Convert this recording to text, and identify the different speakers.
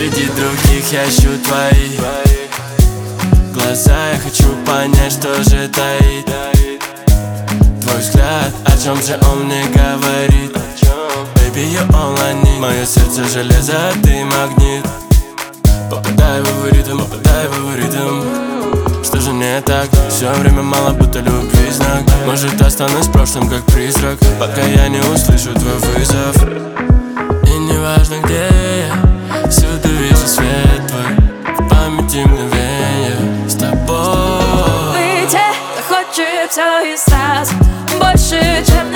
Speaker 1: Среди других я ищу твои глаза, я хочу понять, что же таит твой взгляд. О чем же он мне говорит? Baby, you all I need. Мое сердце железо, ты магнит. Попадай в его ритм, попадай в его ритм. Что же не так? Все время мало, будто любви знак. Может, останусь в прошлом, как призрак, пока я не услышу твой вызов. И не важно, где я, всюду вижу свет твой. В памяти мгновенья с тобой.
Speaker 2: Выйти, хочет все и сразу, больше, чем